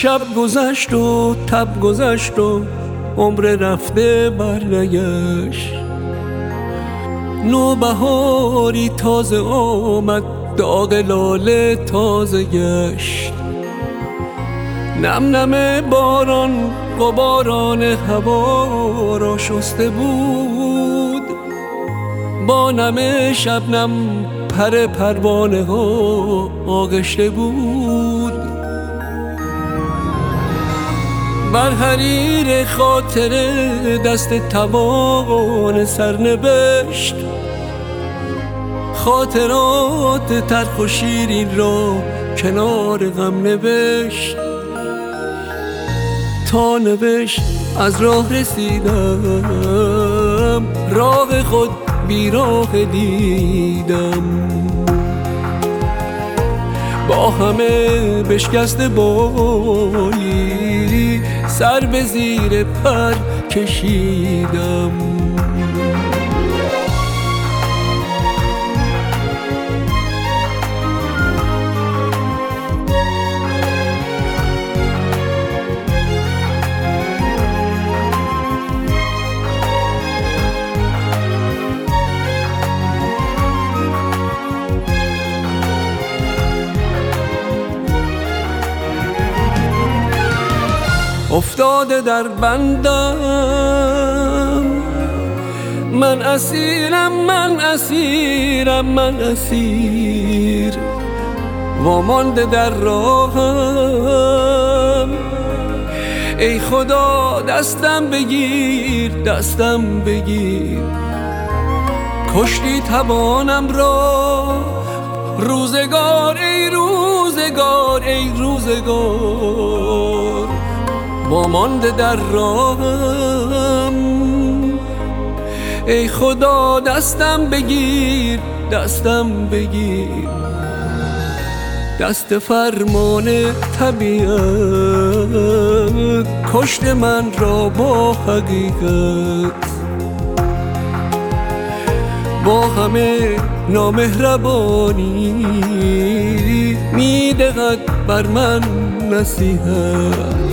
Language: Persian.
شب گذشت و تب گذشت و عمر رفته برنگشت. نوبهاری تازه آمد، داغ لاله تازه گشت. نم نم باران غباران هوا را شسته بود، با نم شبنم پر پروانه ها آغشته بود. بر حریر خاطر دست توان سرنوشت، خاطرات تلخ و شیرین را کنار غم نوشت. تا نوشت از راه رسیدم، راه خود بیراه دیدم. با همه بشکسته بالی سر به زیر پر کشیدم. افتاده در بندم، من اسیرم، من اسیرم، من اسیر. وامانده در راهم، ای خدا دستم بگیر، دستم بگیر. کشتی توانم را روزگار، ای روزگار، ای روزگار. وامانده در راهم، ای خدا دستم بگیر، دستم بگیر. دست فرمان طبیعت کشت من را با حقیقت، با همه نامهربانی میدهد بر من نصیحت.